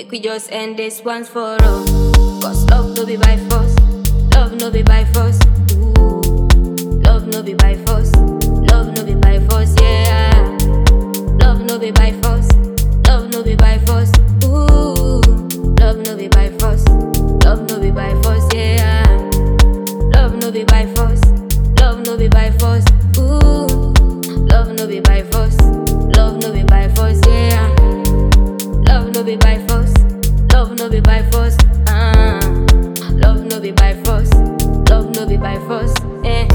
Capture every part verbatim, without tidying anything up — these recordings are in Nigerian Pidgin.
Make we just end this once for all. Cause love no be by force. Love no be by force. Ooh. Love no be by force. Love no be by force, yeah. Love no be by force. Love no be by force. Ooh. Love no be by force. Love no be by force, yeah. Love no be by force. Love no be by force. Ooh. Love no be by force. Love no be by force, yeah. Love no be by force. Love no be by force. Ah. Love no be by force. Love no be by force. Eh.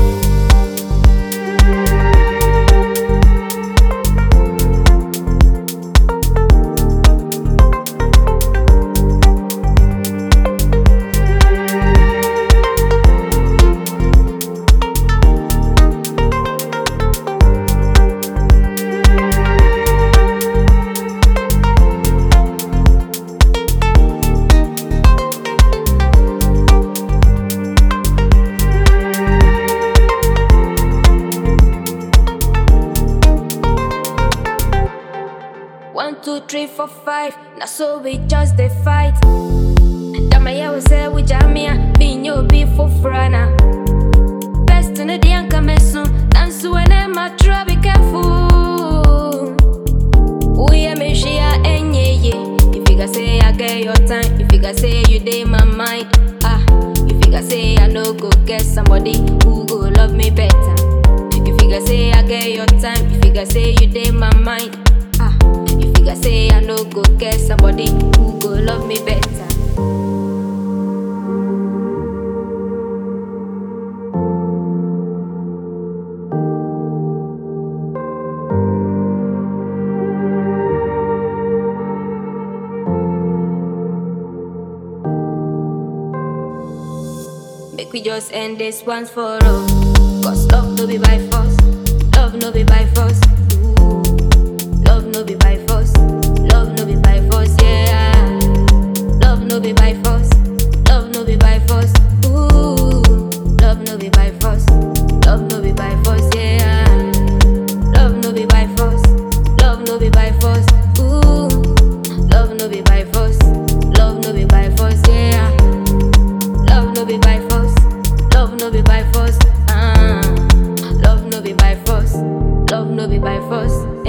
One, two, three, four, five. Now so we just the fight. Jamaya will say we jamia. Being you be for frana. Best in the day and come soon. Dance when I'm a try be careful. We are me share and yeah yeah. If you can say I get your time. If you can say you day my mind. Ah. If you can say I know go get somebody who go love me better. If you can say I get your time. If you can say you day my mind. Ah. If you can say I no go get somebody who go love me better. Make we just end this once for all. Cause love no be by force. Love no be by force. Ooh. Love no be by force. Love no be by force, yeah. Love no be by force. Love no be by force. Ooh. Love no be by force. Love no be by force, yeah. Love no be by force. Love no be by force. Ooh. Love no be by force. Love no be by force, yeah. Love no be by force. Love no be by force. Ah. Love no be by force. Love no be by force.